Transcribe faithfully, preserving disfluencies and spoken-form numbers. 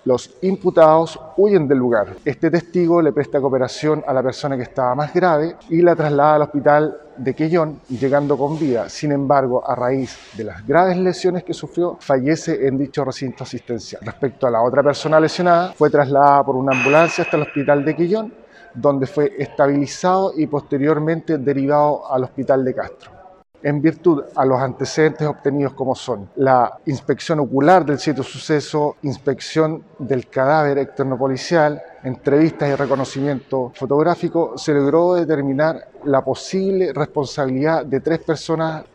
Los imputados huyen del lugar. Este testigo le presta cooperación a la persona que estaba más grave y la traslada al hospital de Quellón, llegando con vida. Sin embargo, a raíz de las graves lesiones que sufrió, fallece en dicho recinto asistencial. Respecto a la otra persona lesionada, fue trasladada por una ambulancia hasta el hospital de Quellón, donde fue estabilizado y posteriormente derivado al hospital de Castro. En virtud a los antecedentes obtenidos como son la inspección ocular del sitio suceso, inspección del cadáver externopolicial, entrevistas y reconocimiento fotográfico, se logró determinar la posible responsabilidad de tres personas